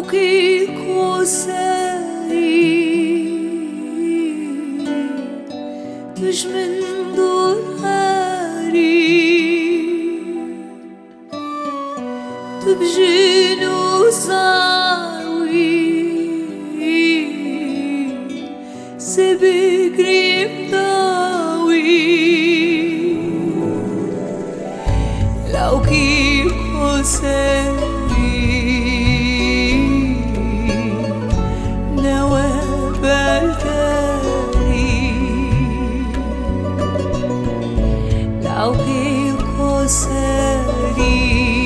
لوكي كوساري مش من دور هاري تبجينو زاوي سبي قريب داوي لوكي كوساري لوكي كوساري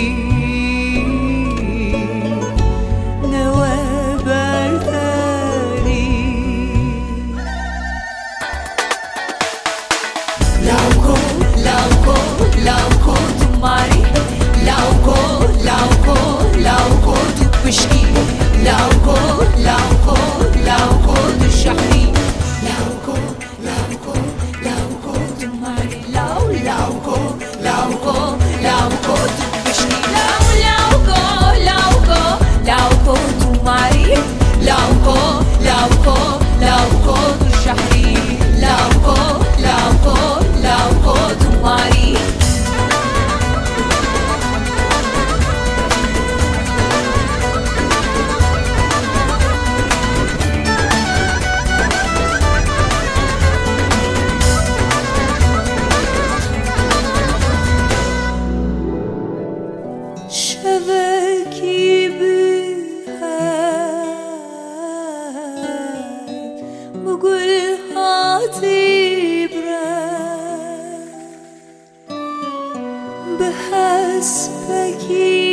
نواب الثري لوكو تماري لوكو تبشكي لوكو تشحري لوكو تماري لوكو تبشكي لوكو تماري لوكو تشحري لوكو تماري شبكي بهاي بقول هاتي برا بحسبكي